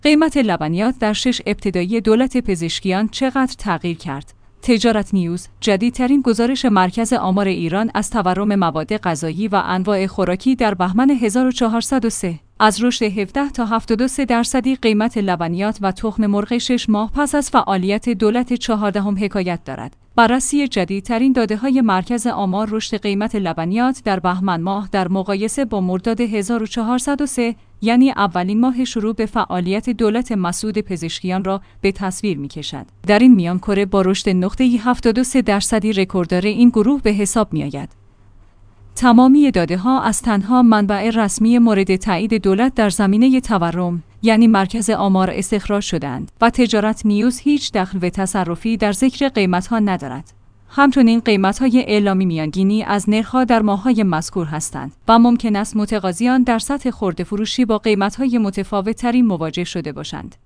قیمت لبنیات در 6 ابتدایی دولت پزشکیان چقدر تغییر کرد؟ تجارت نیوز، جدیدترین گزارش مرکز آمار ایران از تورم مواد غذایی و انواع خوراکی در بهمن 1403 از رشد 17 تا 73% قیمت لبنیات و تخم مرغ 6 ماه پس از فعالیت دولت 14 حکایت دارد. بررسی جدیدترین داده‌های مرکز آمار رشد قیمت لبنیات در بهمن ماه در مقایسه با مرداد 1403 یعنی اولین ماه شروع به فعالیت دولت مسعود پزشکیان را به تصویر می‌کشد. در این میان کره با رشد نقطه‌ای 73% رکورددار این گروه به حساب می‌آید. تمامی داده‌ها از تنها منبع رسمی مورد تایید دولت در زمینه تورم یعنی مرکز آمار استخراج شدند و تجارت نیوز هیچ دخل و تصرفی در ذکر قیمت‌ها ندارد. همچنین قیمت‌های اعلامی میانگینی از نرخ‌ها در ماه‌های مذکور هستند و ممکن است متقاضیان در سطح خرده فروشی با قیمت‌های متفاوت‌تری مواجه شده باشند.